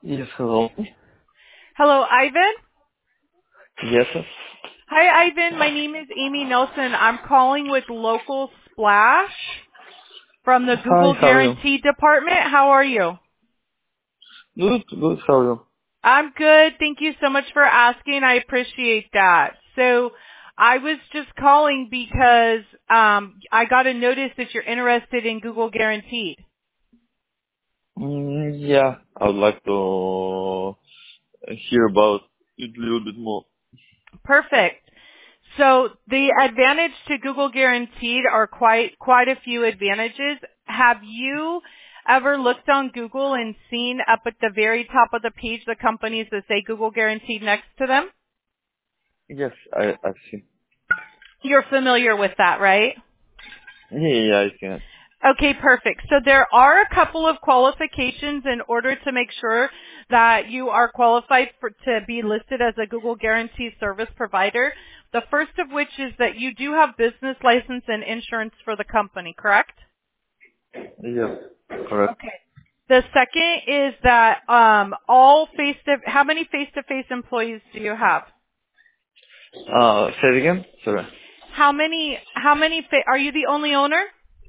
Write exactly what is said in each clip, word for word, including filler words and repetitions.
Yes, hello. Hello, Ivan. Yes, sir. Hi, Ivan. My name is Amy Nelson. I'm calling with Local Splash from the Hi, Google how are you? Guarantee Department. How are you? Good, good, how are you? I'm good. Thank you so much for asking. I appreciate that. So I was just calling because um, I got a notice that you're interested in Google Guaranteed. Mm, yeah, I would like to hear about it a little bit more. Perfect. So the advantage to Google Guaranteed are quite quite a few advantages. Have you ever looked on Google and seen up at the very top of the page the companies that say Google Guaranteed next to them? Yes, I, I've seen. You're familiar with that, right? Yeah, yeah, yeah, I can. Okay, perfect. So there are a couple of qualifications in order to make sure that you are qualified for, to be listed as a Google Guarantee Service Provider. The first of which is that you do have business license and insurance for the company, correct? Yes, correct. Okay. The second is that um, all face to how many face to face employees do you have? Uh, say it again? Sorry. How many? How many? Fa- are you the only owner?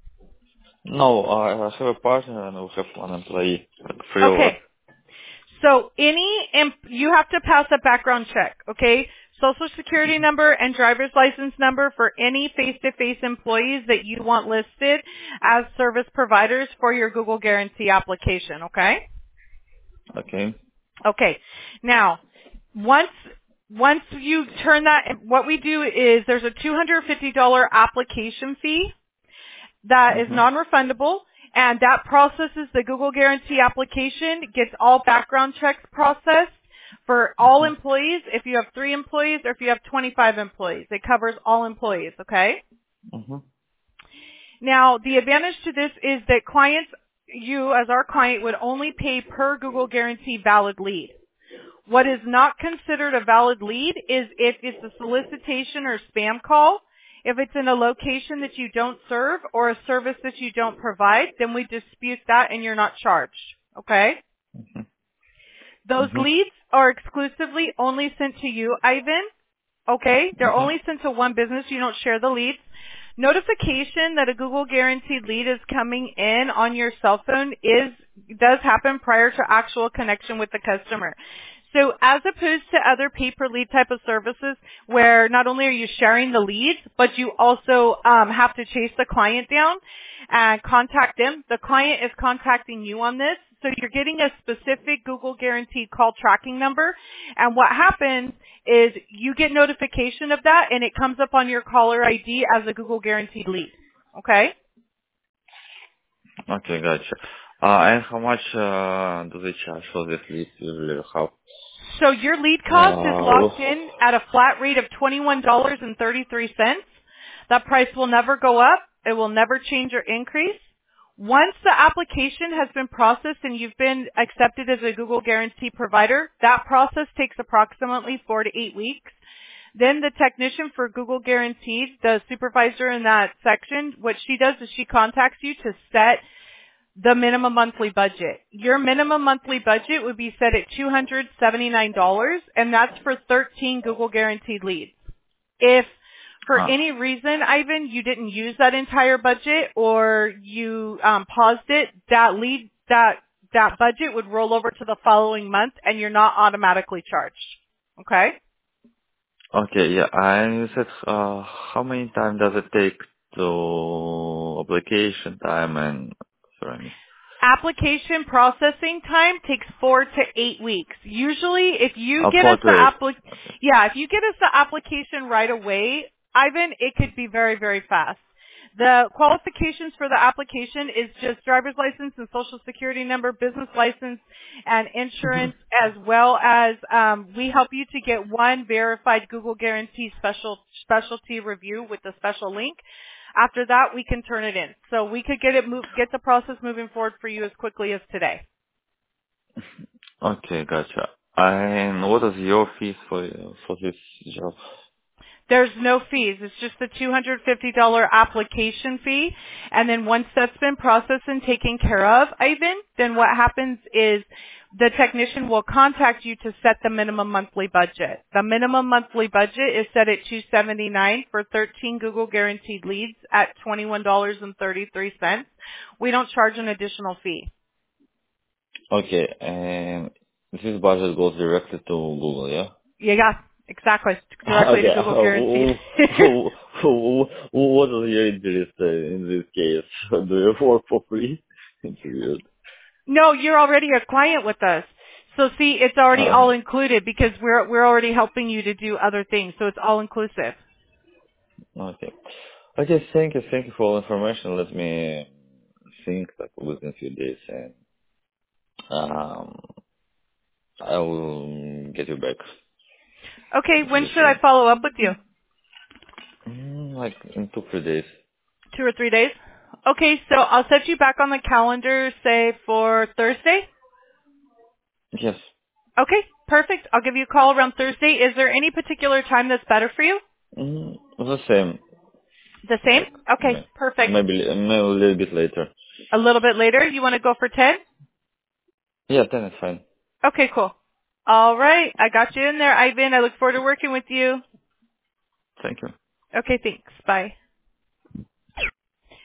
No, I I have a partner and we have one employee, like three of us. Okay. So any, imp- you have to pass a background check, okay? Social security number and driver's license number for any face-to-face employees that you want listed as service providers for your Google Guarantee application, okay? Okay. Okay. Now, once, once you turn that, what we do is there's a two hundred fifty dollars application fee that is Mm-hmm. non-refundable, and that processes the Google Guarantee application, gets all background checks processed for all Mm-hmm. employees. If you have three employees or if you have twenty-five employees, it covers all employees, okay? Mm-hmm. Now, the advantage to this is that clients, you as our client, would only pay per Google Guarantee valid lead. What is not considered a valid lead is if it's a solicitation or spam call. If it's in a location that you don't serve or a service that you don't provide, then we dispute that and you're not charged. Okay? Those Mm-hmm. leads are exclusively only sent to you, Ivan. Okay? They're Mm-hmm. only sent to one business. You don't share the leads. Notification that a Google Guaranteed lead is coming in on your cell phone is does happen prior to actual connection with the customer. So as opposed to other pay-per-lead type of services where not only are you sharing the leads, but you also um, have to chase the client down and contact them, the client is contacting you on this. So you're getting a specific Google Guaranteed call tracking number. And what happens is you get notification of that and it comes up on your caller I D as a Google Guaranteed lead. Okay? Okay, gotcha. Uh, and how much, uh, do they charge for this list usually? How, So your lead cost is uh, locked in at a flat rate of twenty-one dollars and thirty-three cents. That price will never go up. It will never change or increase. Once the application has been processed and you've been accepted as a Google Guarantee provider, that process takes approximately four to eight weeks. Then the technician for Google Guaranteed, the supervisor in that section, what she does is she contacts you to set the minimum monthly budget. Your minimum monthly budget would be set at two hundred seventy-nine dollars, and that's for thirteen Google Guaranteed leads. If for ah, any reason, Ivan, you didn't use that entire budget or you um, paused it, that lead, that, that budget would roll over to the following month and you're not automatically charged. Okay? okay, yeah. And you said, uh, how many time does it take to application time and, sorry, Application processing time takes four to eight weeks. Usually, if you uh, get four us the to eight. applic, yeah, if you get us the application right away, Ivan, it could be very, very fast. The qualifications for the application is just driver's license and social security number, business license, and insurance, as well as um, we help you to get one verified Google Guarantee special specialty review with the special link. After that, we can turn it in. So we could get it move, get the process moving forward for you as quickly as today. Okay, gotcha. And what is your fees for, for this job? There's no fees. It's just the two hundred fifty dollars application fee. And then once that's been processed and taken care of, Ivan, then what happens is The technician will contact you to set the minimum monthly budget. The minimum monthly budget is set at two hundred seventy-nine dollars for thirteen Google Guaranteed leads at twenty-one dollars and thirty-three cents. We don't charge an additional fee. Okay, and this budget goes directly to Google, yeah? Yeah, exactly. Directly to Okay. Google Guaranteed. Who, who, who, what is your interest uh, in this case? Do you work for free? It's weird. No, you're already a client with us. So see, it's already Uh, all included because we're we're already helping you to do other things. So it's all inclusive. okay. Okay, thank you. Thank you for all information. Let me think like within a few days and um, I will get you back Okay, when this should I way. follow up with you? Mm, like in two, three days. Two or three days? Okay, so I'll set you back on the calendar, say for Thursday. Yes. Okay, perfect. I'll give you a call around Thursday. Is there any particular time that's better for you? Mm, the same. The same? Like Okay, may- perfect. maybe, maybe a little bit later. A little bit later, you want to go for ten? Yeah, then it's fine. Okay, cool. All right, I got you in there, Ivan. I look forward to working with you. Thank you. Okay, thanks. Bye.